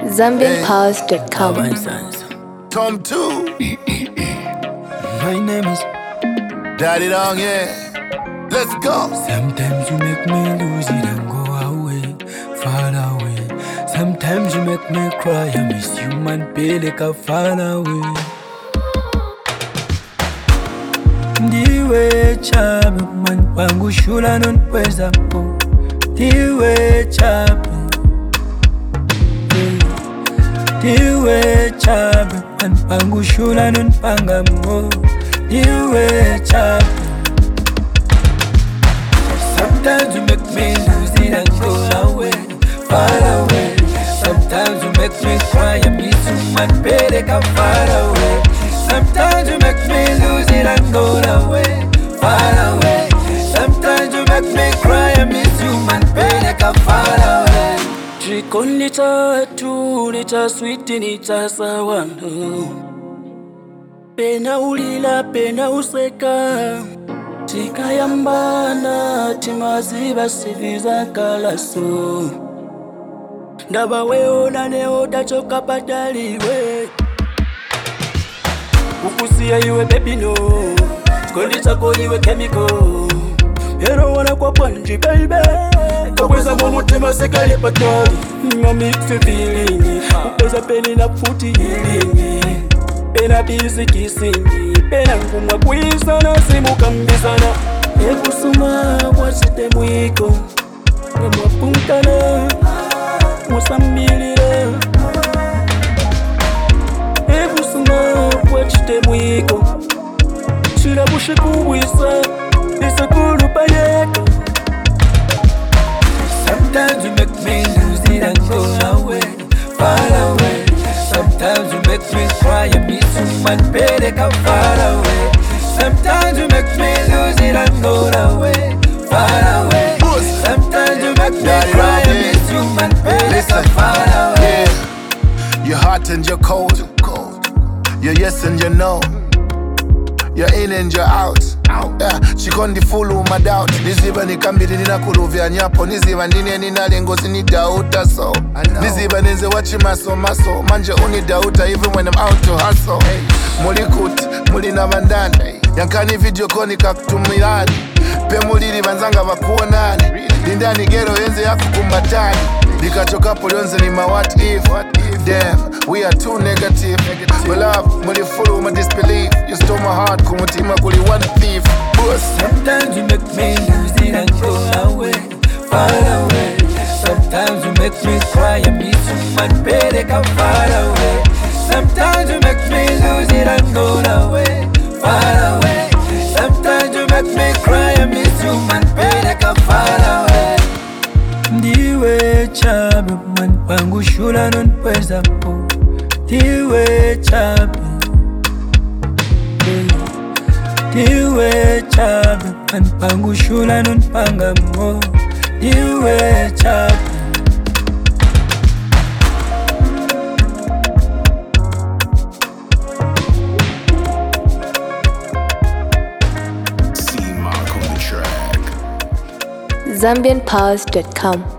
ZambianPost.com. Tom 2. My name is Daddy Long, yeah. Let's go. Sometimes you make me lose it and go away, far away. Sometimes you make me cry, I miss you man, peleka far away. Ndiwe chabe man, wangu shula non pweza po. Ndiwe chabe, ndiwe chabe man, wangu shula non panga mo. Ndiwe chabe. Sometimes you make me lose it and go away, far away. Sometimes you make me cry, I miss you man, peleka far away. Sometimes you make me lose it and go away, far away. Sometimes you make me cry, I miss you man, peleka far away. Jikoni litatu, lita sweet, lita sawa. Pena ulila, pena useka. Tikayambana timaziba siviza kalaso. Ndaba weona neo tachoka pataliwe. Ukusia iwe baby no, kondi chako iwe chemical. Hero wana kwa panji baby, kakweza mumutima sekali patali. Mamixe feeling, upeza peni na futi healing. Pena busy kissing, pena ngumwa kuisa na simu kambizana. Ekusuma wachite mwiko, ngemwa punkana, musambilira. Ekusuma wachite mwiko, chira bushe kuwisa, isa kulupa yeko. Sometimes you make me lose it and go away, far away. Sometimes you make me cry, I miss you man, peleka far away. Sometimes you make me lose it and go away, far away. Sometimes you make me cry, I miss you man, peleka far away. You're hot and you're cold. You're yes and you're no. You're in and you're out. Yeah, chikondi fulu madoubt. Niziba nikambiri nina kuluvya nyapo. Niziba ndine nina lengo sinidauta so. Niziba nize wachi maso. Manje unidauta even when I'm out to hustle. Mulikuti, mulina mandani. Yankani video koni kakutumilani. Pe muliri vanzanga wakuonani. Lindani gero yenze yaku kumbatani. Nikachoka polionze ni ma what if. Damn, we are too negative. We love, muli full my disbelief. You stole my heart, kumutima kuli one thief. Sometimes you make me lose it and go away, far away. Sometimes you make me cry, I miss you man, peleka far away. Sometimes you make me lose it and go away, far away. Sometimes you make me cry, I miss you man, peleka far away. Ndiwe chabe man, wangu shula non pweza po. Ndiwe chabe, ndiwe chabe man, wangu shula non panga mo. Ndiwe chabe. ZambianPost.com.